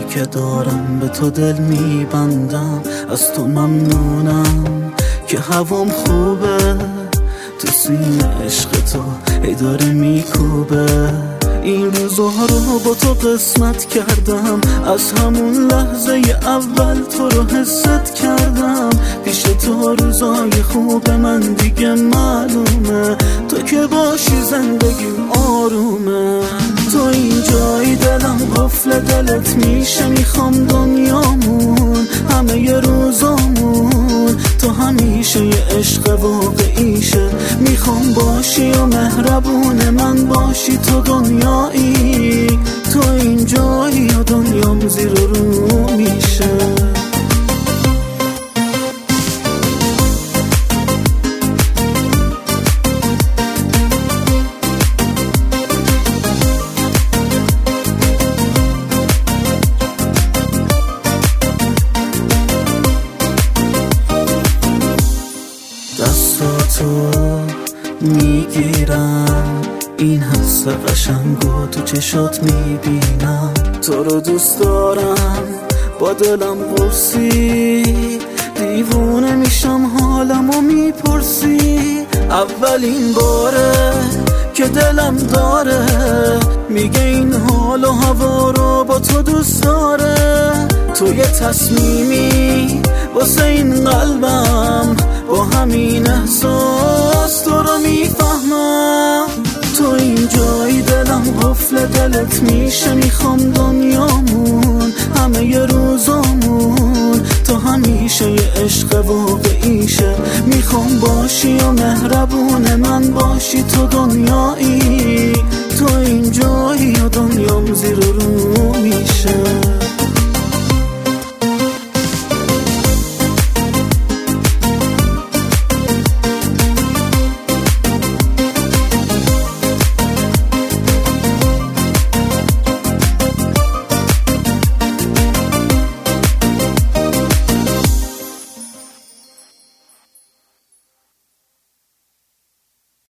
که دارم به تو دل میبندم. از تو ممنونم که هوام خوبه، تو سینه عشق تو ای داره میکوبه. این روزها رو با تو قسمت کردم، از همون لحظه اول تو رو حست کردم. پیش تو روزای خوب من دیگه معلومه، تو که باشی زندگیم آرومه. تو اینجایی دلم قفل دلت میشه، میخوام دنیامون همه ی روزامون تو همیشه یه عشق واقعیشه. میخوام باشی و مهربون من باشی، تو دنیایی، تو اینجایی یا دنیام زیر و رو میشه. دستاتو میگیرم، این حس قشنگو تو چشات میبینم. تو رو دوست دارم با دلم قرصی، دیوونه میشم حالمو میپرسی. اولین باره که دلم داره میگه این حال و هوا رو با تو دوست داره. تو یه تصمیمی واسه این قلبم، با همین احساس تو رو میفهمم. تو اینجایی دلم قفل دلت میشه، میخوام دنیامون همه ی روزامون تو همیشه یه عشق واقعیشه. میخوام باشی و مهربون من باشی، تو دنیایی، تو اینجایی یا دنیام زیر و رو میشه.